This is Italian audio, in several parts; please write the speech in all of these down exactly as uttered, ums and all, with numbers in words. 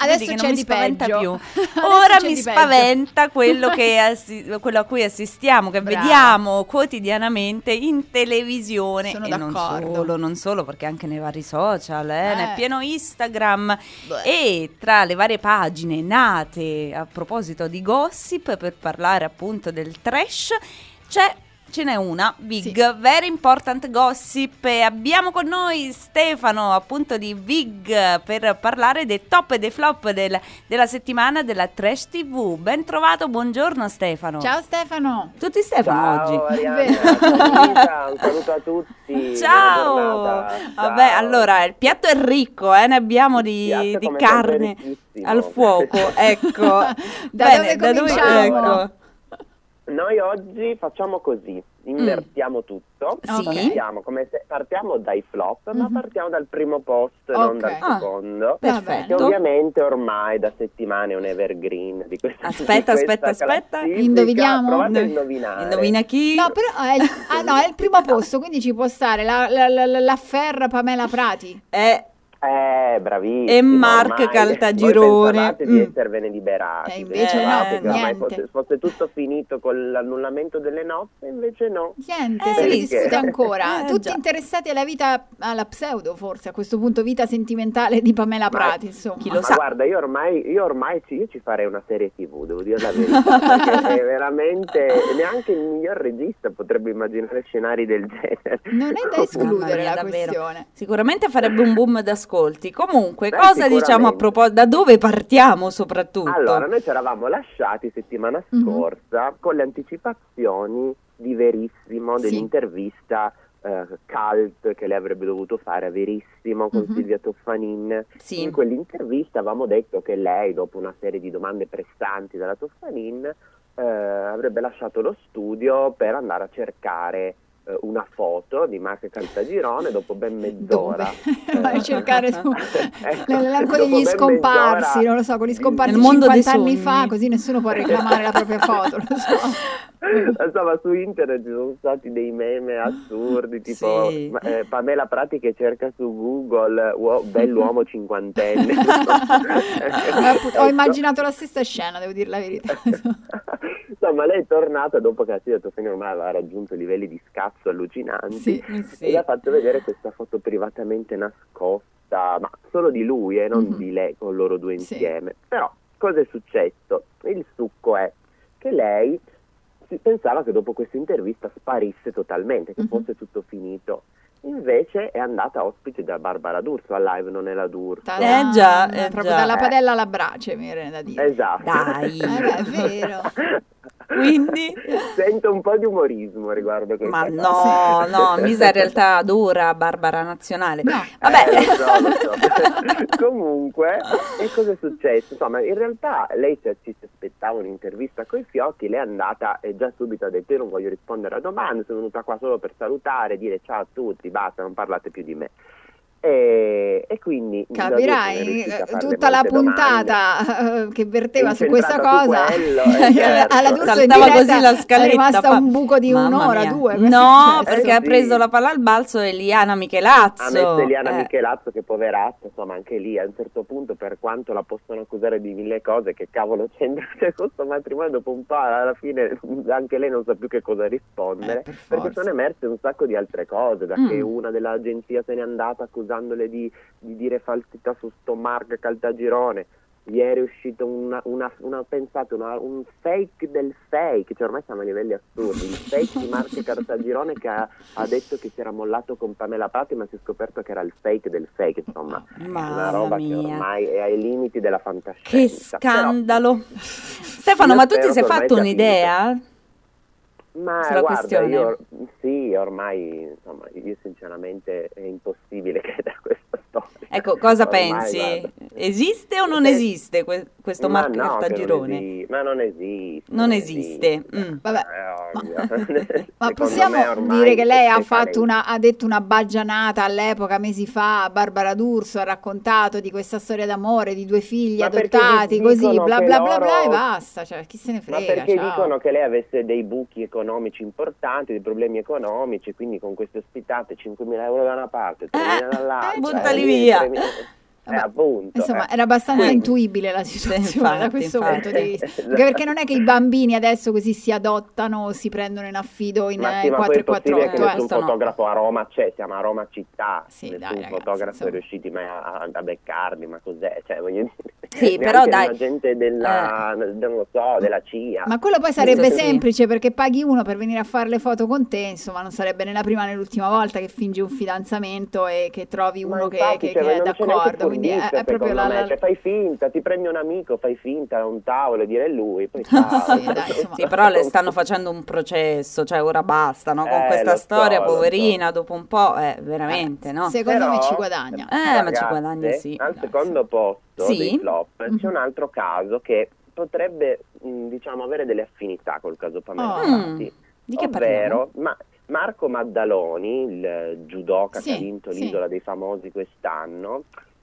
Adesso vedi che c'è non mi di spaventa peggio. più. Adesso Ora c'è mi di peggio. spaventa quello, che assi- quello a cui assistiamo, che Brava. vediamo quotidianamente in televisione. Sono e d'accordo. non solo, non solo, perché anche nei vari social, eh, Eh. nel pieno Instagram. Beh. E tra le varie pagine nate a proposito di gossip, per parlare appunto del trash, c'è ce n'è una, Big, Sì. Very Important Gossip, e abbiamo con noi Stefano, appunto, di Big, per parlare dei top e dei flop del- della settimana della Trash T V. Ben trovato, buongiorno Stefano. Ciao Stefano. Tutti Stefano Ciao oggi. Arianna, Vero. ciao Lisa, un saluto a tutti. Ciao. Buona giornata. Vabbè, Ciao. allora il piatto è ricco, eh? Ne abbiamo di, Il piatto, di come sempre, carne ricchissimo. al fuoco, ecco. Da dove cominciamo? ecco. Noi oggi facciamo così, invertiamo tutto. Sì. Partiamo, come se, partiamo dai flop, ma Mhm. partiamo dal primo posto, non Ok. dal Ah. secondo. Perfetto. Che ovviamente ormai da settimane è un evergreen di questa Aspetta, di questa aspetta, aspetta. classifica. Indoviniamo? Provate a No. indovinare. Indovina chi? No, però è il, ah, no, è il primo posto, quindi ci può stare la, la, la, la- l'affair Pamela Prati. È Eh, bravissimo. E Mark ormai. Caltagirone. Voi pensavate di Mm. esservene liberati. E invece pensavate no, che ormai niente. fosse, fosse tutto finito con l'annullamento delle nozze, invece no. Niente, Eh, se ne perché? discute ancora. Eh, Tutti già. interessati alla vita, alla pseudo forse, a questo punto vita sentimentale di Pamela Ma Prati, insomma. chi lo Ma sa. guarda, io ormai, io ormai ci, io ci farei una serie tivù, devo dire la verità, perché è veramente, neanche il miglior regista potrebbe immaginare scenari del genere. Non è da escludere Mamma mia, la davvero. questione. Sicuramente farebbe un boom d'ascolti. Comunque, Beh, cosa sicuramente. diciamo a proposito? Da dove partiamo soprattutto? Allora, noi ci eravamo lasciati settimana Mhm. scorsa con le anticipazioni di Verissimo, Sì. dell'intervista eh, cult che lei avrebbe dovuto fare a Verissimo con Mhm. Silvia Toffanin. Sì. In quell'intervista avevamo detto che lei, dopo una serie di domande pressanti dalla Toffanin, eh, avrebbe lasciato lo studio per andare a cercare eh, una foto di Marco Caltagirone dopo ben mezz'ora. Dove? Vai a cercare su Ecco, l'elenco dopo degli ben scomparsi, mezz'ora non lo so, con gli di- scomparsi Nel mondo dei cinquanta anni sogni. fa, così nessuno può reclamare la propria foto, lo so. Insomma, su internet ci sono stati dei meme assurdi, tipo Sì. ma- eh, Pamela Prati che cerca su Google uo- bell'uomo cinquantenne. Eh, Ho immaginato la stessa scena, devo dire la verità. Insomma, lei è tornata dopo che la Silvia Toffanin ormai aveva raggiunto livelli di scazzo allucinanti Sì. Sì. e le ha fatto vedere questa foto privatamente nascosta, ma solo di lui e non Mhm. di lei, con loro due Sì. insieme. Però cosa è successo? Il succo è che lei si pensava che dopo questa intervista sparisse totalmente, che Mhm. fosse tutto finito. Invece è andata ospite da Barbara D'Urso al live Non è la D'Urso. Ta-da! Eh già, eh proprio già. dalla padella alla brace, mi viene da dire. Esatto. Dai. Eh beh, è vero. Quindi? Sento un po' di umorismo riguardo questa Ma cosa. no, no, Misa in realtà adora Barbara Nazionale. No. Vabbè. Eh, lo so, lo so. Comunque, e cosa è successo? Insomma, in realtà lei si, si aspettava un'intervista coi fiocchi, lei è andata e già subito ha detto io non voglio rispondere a domande, sono venuta qua solo per salutare, dire ciao a tutti, basta, non parlate più di me. E, e quindi da dove sono Capirai, riuscita a eh, farle tutta la molte domande. puntata eh, che verteva su Incentrata questa su cosa, quello, eh, certo. alla D'Urso in Saltava diretta così la scaletta. è rimasta pa- un buco di Mamma un'ora, mia. due. No, Eh, perché sì. ha preso la palla al balzo Eliana Ha Michelazzo. messo Eliana Eh. Michelazzo, che poverazza, insomma anche lì a un certo punto, per quanto la possono accusare di mille cose, che cavolo c'entra c'è questo matrimonio, dopo un po' alla fine anche lei non sa più che cosa rispondere, Eh, per perché forza. sono emerse un sacco di altre cose, da Mm. che una dell'agenzia se n'è andata accusandole di, di dire falsità su sto Mark Caltagirone. Ieri è uscito una, una, una pensate, una, un fake del fake, cioè ormai siamo a livelli assurdi, il fake di Marco Caltagirone che ha, ha detto che si era mollato con Pamela Prati, ma si è scoperto che era il fake del fake, insomma, una Mamma roba che mia. ormai è ai limiti della Che fantascienza. Però- scandalo. Stefano, Io ma tu ti spero sei che ormai fatto sia un'idea? Ma sulla guarda, questione? io sì, ormai insomma, io sinceramente è impossibile che da questa storia. Ecco, cosa Ormai, pensi? guarda. Esiste o non Eh, esiste que- questo Ma Marco no, che non Caltagirone? esi- ma non esiste. Non esiste. Mm. Vabbè, È ovvio. ma Secondo possiamo me ormai dire che lei ha è fatto palese. una, ha detto una baggianata all'epoca, mesi fa, a Barbara D'Urso, ha raccontato di questa storia d'amore, di due figli Ma perché adottati, di- così, dicono bla che bla bla bla, e loro- basta, cioè, chi se ne Ma frega, perché ciao. dicono che lei avesse dei buchi economici importanti, dei problemi economici, quindi con queste ospitate cinquemila euro da una parte, tremila Eh, dall'altra. buttali eh, via. tremila Eh, appunto, insomma, eh. era abbastanza Quindi- intuibile la situazione infatti, da questo infatti. punto di vista. Anche perché non è che i bambini adesso così si adottano o si prendono in affido in Ma eh, sì, ma poi quattro è e quattro possibile che otto, eh. nessun questo no. fotografo a Roma c'è, siamo a Roma città, Sì, nessun dai, ragazzi, fotografo insomma. è riuscito mai a, a beccarli, ma cos'è? Cioè, voglio dire, Sì, neanche però dai, un agente della, non lo so, della C I A. Ma quello poi sarebbe sì. semplice perché paghi uno per venire a fare le foto con te, insomma, non sarebbe né la prima né l'ultima volta che fingi un fidanzamento e che trovi Ma uno che, infatti, che- cioè, che è non c'è neanche d'accordo. Quindi è, furbizia, è proprio secondo la, me. la- Cioè, fai finta, ti prendi un amico, fai finta a un tavolo e dire lui, poi ciao. Sì, dai, insomma. Sì, però le stanno facendo un processo, cioè ora basta, no? Con Eh, questa lo so, storia, lo poverina, so. dopo un po', eh, veramente, no? Secondo me Però, ci guadagna. Eh, ma ci ragazze, guadagna, sì. Al Dai, secondo posto Sì? dei flop Mhm. c'è un altro caso che potrebbe, mh, diciamo, avere delle affinità col caso Pamela Oh. Prati. Mm, di che parliamo? Ovvero, ma Marco Maddaloni, il judoka Sì, che ha vinto sì. l'Isola dei Famosi quest'anno,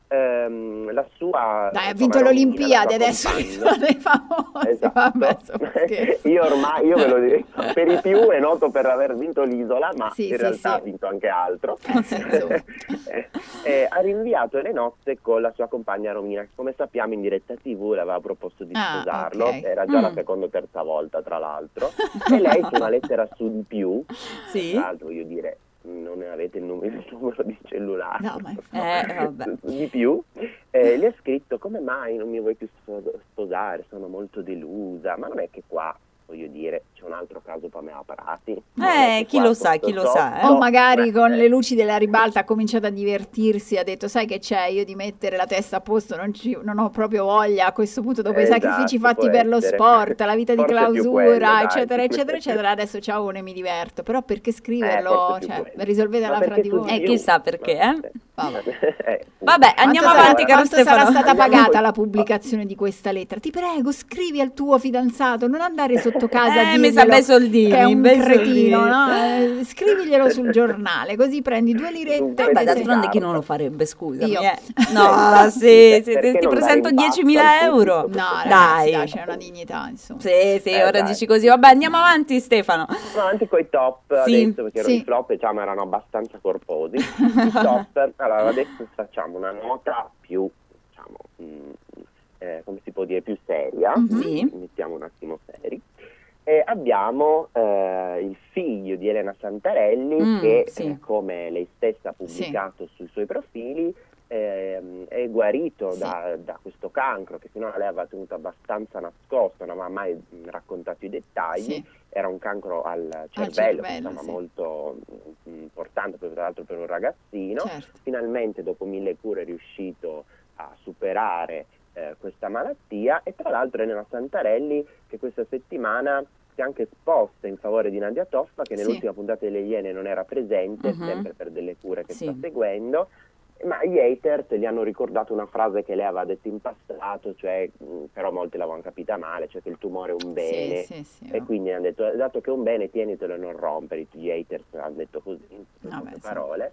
ehm, la sua Dai, ha insomma, vinto Romina, l'Olimpiade, la sua adesso compagna. sono dei famosi. Esatto. Vabbè, insomma, scherzo. Io ormai, io ve lo dico, per i più è noto per aver vinto l'Isola, ma Sì, in sì, realtà sì. ha vinto anche altro. Eh, sì, insomma. Eh, eh, ha rinviato le nozze con la sua compagna Romina, che come sappiamo in diretta tivù le aveva proposto di Ah, sposarlo, ok. era già la Mm. seconda o terza volta tra l'altro, e lei su una lettera su di più, Sì? tra l'altro voglio dire, non ne avete il numero, il numero di cellulare, No, ma Eh, vabbè. di più, eh, gli ha scritto: come mai non mi vuoi più spo- sposare, sono molto delusa, ma non è che qua, voglio dire, c'è un altro caso Pamela Prati? Non è Eh, che chi qua lo sa, sotto chi lo sotto- sa, eh. O magari eh, con eh, le luci della ribalta ha cominciato a divertirsi, ha detto sai che c'è, io di mettere la testa a posto non, ci- non ho proprio voglia a questo punto dopo i Esatto, sacrifici fatti può per lo essere. sport, la vita di Forse è più clausura, quello, dai. eccetera, eccetera, eccetera, adesso ciao e mi diverto, però perché Eh, scriverlo, forse è più cioè, quello. risolvetela Ma fra perché di su voi. Eh, più? chissà perché, eh? Vabbè. Eh, Vabbè, andiamo Quanto avanti, sarà, caro quanto sarà Stefano. stata Andiamo pagata poi- la pubblicazione di questa lettera? Ti prego, scrivi al tuo fidanzato, non andare sotto casa a Eh, mi sa dirglielo bei soldini, che è un bei cretino, soldini. no? Eh, scriviglielo sul giornale, così prendi due lirette. Dunque, e Vabbè, sei- d'altronde chi carta. non lo farebbe, scusami, Io. eh. No, Infatti, sì, sì, perché ti non presento dare in pasto diecimila al euro. pubblico? No, ragazzi, Dai. dai, c'è una dignità, insomma. Sì, sì, Eh, ora dai. dici così. Vabbè, andiamo avanti, Stefano. Andiamo avanti con i top Sì, adesso, perché sì. i flop diciamo erano abbastanza corposi. I top, allora adesso facciamo una nota più, diciamo, mh, eh, come si può dire, più seria. Mhm. Sì. Mettiamo un attimo seri. E abbiamo eh, il figlio di Elena Santarelli Mm, che, sì. eh, come lei stessa ha pubblicato sui suoi profili, ehm, è guarito Sì. da, da questo cancro che finora lei aveva tenuto abbastanza nascosto, non aveva mai mh, raccontato i dettagli. Sì. Era un cancro al cervello, cervello, insomma, sì. molto mh, importante, poi, tra l'altro per un ragazzino. Certo. Finalmente dopo mille cure è riuscito a superare eh, questa malattia, e tra l'altro Elena Santarelli che questa settimana si è anche esposta in favore di Nadia Toffa, che Sì. nell'ultima puntata delle Iene non era presente, Mhm. sempre per delle cure che Sì. sta seguendo, ma gli haters gli hanno ricordato una frase che lei aveva detto in passato, cioè, mh, però molti l'avevano capita male, cioè che il tumore è un bene, Sì, sì, sì. e quindi hanno detto, dato che è un bene, tienitelo e non rompere. Gli haters hanno detto così, in Vabbè, poche sì. parole,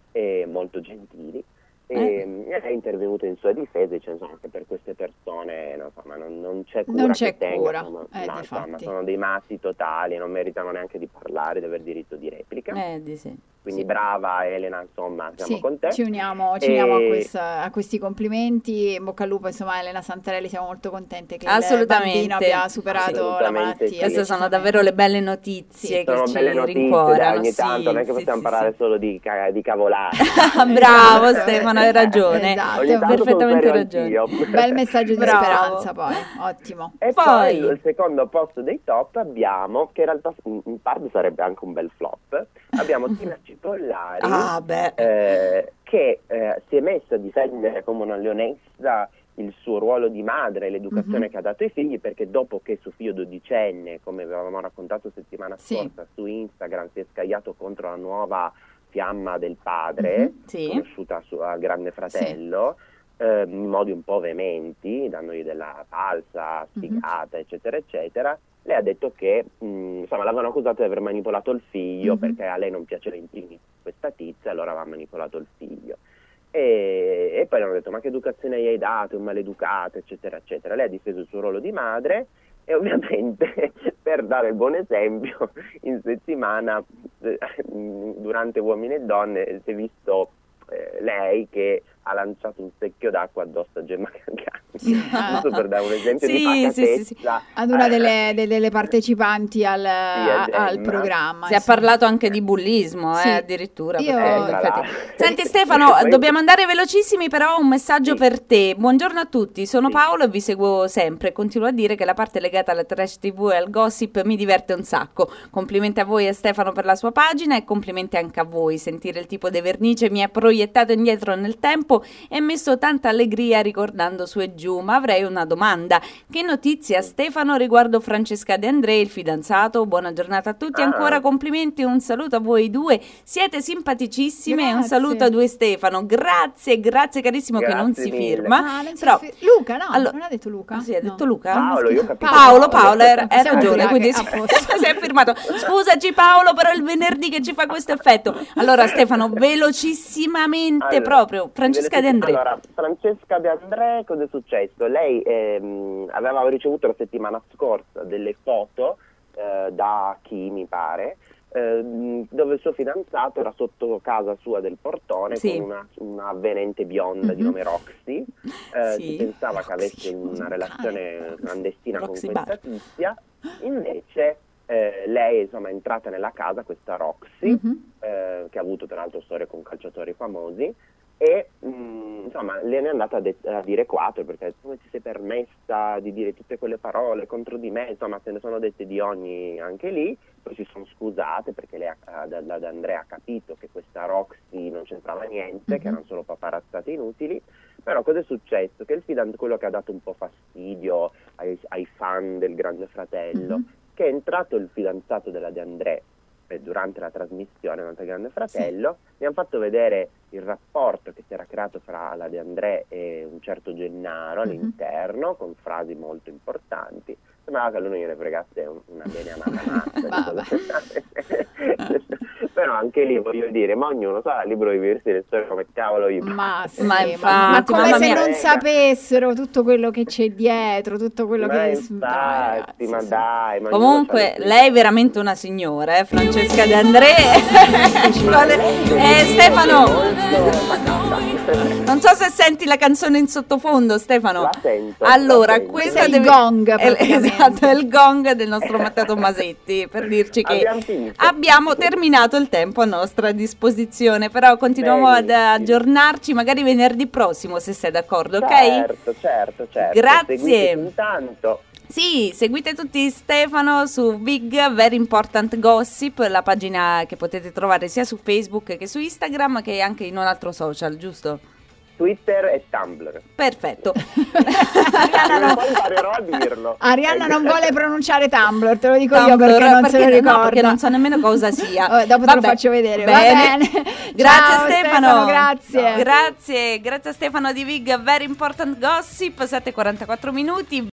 e molto gentili. Eh. E è intervenuto in sua difesa, dice insomma, che per queste persone no, insomma, non, non c'è cura Non c'è che tenga, cura, insomma, eh, no, insomma, difatti. sono dei matti totali, non meritano neanche di parlare, di aver diritto di replica. Eh, di sì. Quindi Sì. brava Elena, insomma, siamo Sì, con te. ci uniamo, ci E- uniamo a, questa- a questi complimenti. In bocca al lupo, insomma, Elena Santarelli, siamo molto contente che il Assolutamente. bambino abbia superato la Assolutamente malattia. sì. Queste sono decisamente. davvero le belle notizie Sì. che Sono ci belle notizie, rincuorano. dai, ogni Sì, tanto, non è che sì, possiamo sì, parlare sì. solo di, ca- di cavolate. Bravo Stefano, hai ragione. Esatto. Ogni tanto sono Perfettamente serio ragione. anch'io. Bel messaggio di Bravo. speranza, poi, ottimo. E Poi- poi al secondo posto dei top abbiamo, che in realtà in in parte sarebbe anche un bel flop, abbiamo Tina Cipollari, Ah, beh. eh, che eh, si è messa a difendere come una leonessa il suo ruolo di madre e l'educazione Mhm. che ha dato ai figli, perché dopo che suo figlio dodicenne, come avevamo raccontato settimana Sì. scorsa su Instagram, si è scagliato contro la nuova fiamma del padre, Mhm. Sì. conosciuta su- a Grande Fratello, eh, in modi un po' veementi, dandogli della falsa, sfigata, eccetera, eccetera. Lei ha detto che, mh, insomma, l'avevano accusato di aver manipolato il figlio, Mhm. perché a lei non piaceva in primis questa tizia, allora aveva manipolato il figlio. E, e poi hanno detto, ma che educazione gli hai dato, è un maleducato, eccetera, eccetera. Lei ha difeso il suo ruolo di madre e ovviamente per dare il buon esempio in settimana eh, durante Uomini e Donne si è visto eh, lei che ha lanciato un secchio d'acqua addosso a Gemma Gargani. Giusto per dare un esempio Sì, di sì, sì, sì. pacatezza. Ad una Eh, delle, de- delle partecipanti al, a- Gemma. al programma. Si è sì. parlato anche di bullismo, Sì. eh, addirittura. Io- perché, Eh, in tra effetti- l'altro. Senti Stefano, Poi- dobbiamo andare velocissimi, però ho un messaggio Sì. per te. Buongiorno a tutti, sono Sì. Paolo e vi seguo sempre. Continuo a dire che la parte legata alla trash tivù e al gossip mi diverte un sacco. Complimenti a voi e Stefano per la sua pagina e complimenti anche a voi. Sentire il tipo di vernice mi ha proiettato indietro nel tempo e messo tanta allegria ricordando su e giù. Ma avrei una domanda. Che notizia Stefano riguardo Francesca De André, il fidanzato? Buona giornata a tutti, Ah. ancora complimenti, un saluto a voi due, siete simpaticissimi e un Grazie. saluto a due Stefano. Grazie, grazie carissimo che non Grazie si mille. firma. Ah, non si Però- fi- Luca, no, Allora- non ha detto Luca? Ah, sì, ha No. detto Luca? Paolo, io ho capito. Paolo, Paolo, hai, hai Siamo ragione, ubriache, quindi a si, posto. si è firmato. Scusaci Paolo, però è il venerdì che ci fa questo effetto. Allora Stefano, velocissimamente Allora, proprio, Francesca De André. Allora, Francesca De André, cosa è successo? Lei ehm, aveva ricevuto la settimana scorsa delle foto eh, da chi mi pare, ehm, dove il suo fidanzato era sotto casa sua del portone Sì. con una, una avvenente bionda di Mhm. nome Roxy. Eh, Sì. si pensava che avesse Roxy, una scusa, relazione clandestina Roxy con questa Bar. tizia, invece eh, lei insomma è entrata nella casa, questa Roxy, Mhm. eh, che ha avuto tra l'altro storie con calciatori famosi, e mh, insomma le ne è andata a, de- a dire quattro, perché come ti sei permessa di dire tutte quelle parole contro di me, insomma se ne sono dette di ogni anche lì. Poi si sono scusate perché lei ha, da, da Andrea ha capito che questa Roxy non c'entrava niente, Mhm. che erano solo paparazzate inutili. Però cosa è successo? Che il fidan- quello che ha dato un po' fastidio ai, ai fan del Grande Fratello, Mhm. che è entrato il fidanzato della De André eh, durante la trasmissione del Grande Fratello, mi hanno fatto vedere il rapporto che si era creato fra la De André e un certo Gennaro Mhm. all'interno, con frasi molto importanti. Sembrava che a lui non gliene fregasse un- una bene amata Vabbè. Però anche lì voglio dire, ma ognuno sa, libero di viversi le storie come cavolo gli Ma, sì, Ma ma, infatti, ma come mamma se mia. non sapessero tutto quello che c'è dietro, tutto quello Ma che... infatti, Dai, ragazzi, ma sì. dai, ma Comunque, ognuno c'ha le- lei è veramente una signora, eh? Francesca De André. Ma lei eh, Stefano, molto- non so se senti la canzone in sottofondo, Stefano. La sento, Allora, la sento. questa Questo è il deve- gong, è- praticamente. esatto, è il gong del nostro Matteo Tommasetti, per dirci che Abbiamo finito. abbiamo terminato il tempo a nostra disposizione, però continuiamo ad Benissimo. aggiornarci magari venerdì prossimo, se sei d'accordo, ok? Certo, certo, certo. Grazie. Seguiteci intanto. Sì, seguite tutti Stefano su Big Very Important Gossip, la pagina che potete trovare sia su Facebook che su Instagram che anche in un altro social, giusto? Twitter e Tumblr. Perfetto. Arianna Prima o non, poi imparerò a dirlo. Arianna non vuole pronunciare Tumblr, te lo dico Tumblr, io perché non se lo perché- ricorda. no, perché non so nemmeno cosa sia. Vabbè, dopo te lo Vabbè, faccio vedere, va bene. bene. Grazie Ciao, Stefano. grazie. Grazie, grazie a Stefano di Big Very Important Gossip, sette e quarantaquattro minuti.